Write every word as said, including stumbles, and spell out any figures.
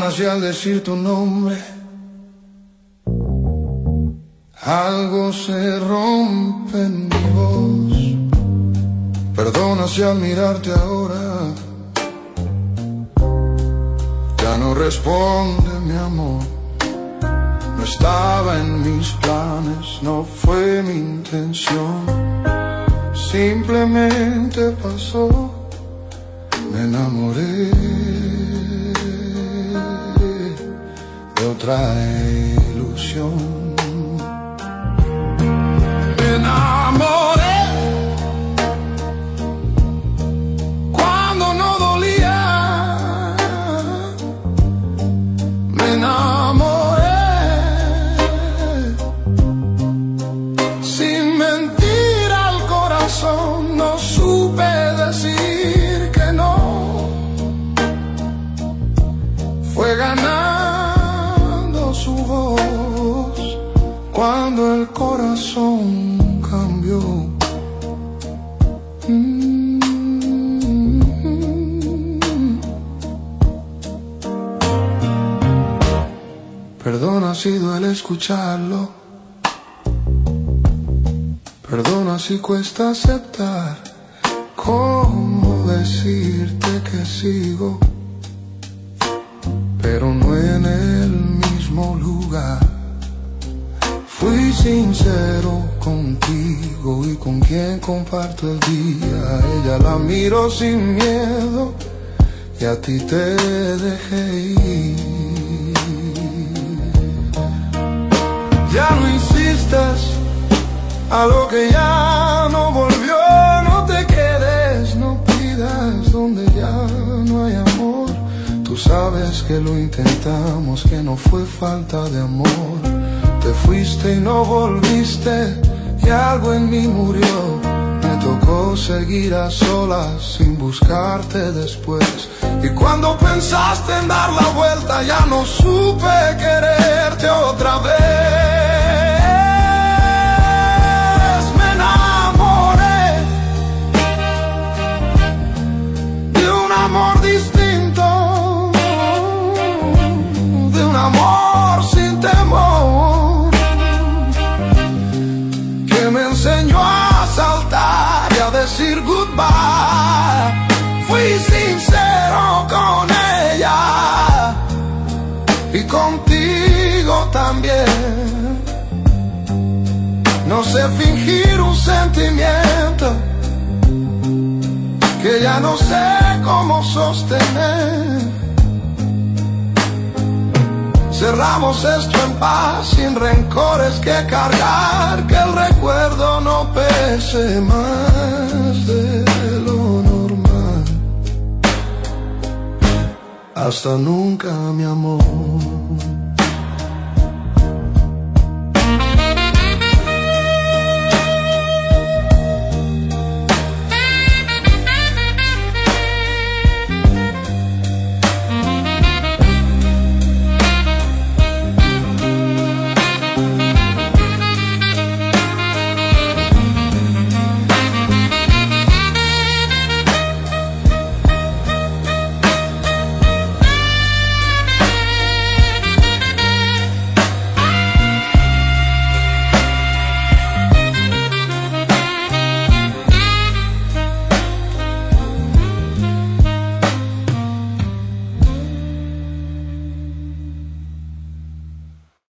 perdonas y al decir tu nombre algo se rompe en mi voz. Perdonas y al mirarte ahora ya no responde mi amor. No estaba en mis planes, no fue mi intención. Simplemente pasó, me enamoré de otra ilusión. Me enamoré cuando no dolía. Me enamoré sin mentir al corazón. No supe decir que no. Fue ganando su voz cuando el corazón cambió. Mm. Perdona si duele escucharlo. Perdona si cuesta aceptar. ¿Cómo decirte que sigo? Pero no en el mismo lugar. Fui sincero contigo y con quien comparto el día. Ella la miro sin miedo y a ti te dejé ir. Ya no insistas a lo que ya no volvió. No te quedes, no pidas donde ya no hay amor. Tú sabes que lo intentamos, que no fue falta de amor. Te fuiste y no volviste y algo en mí murió. Me tocó seguir a solas sin buscarte después. Y cuando pensaste en dar la vuelta ya no supe quererte otra vez. Me enamoré de un amor distinto, de un amor sin temor, que me enseñó a saltar y a decir goodbye. Fui sincero con ella y contigo también. No sé fingir un sentimiento que ya no sé cómo sostener. Cerramos esto en paz, sin rencores que cargar, que el recuerdo no pese más de lo normal. Hasta nunca, mi amor.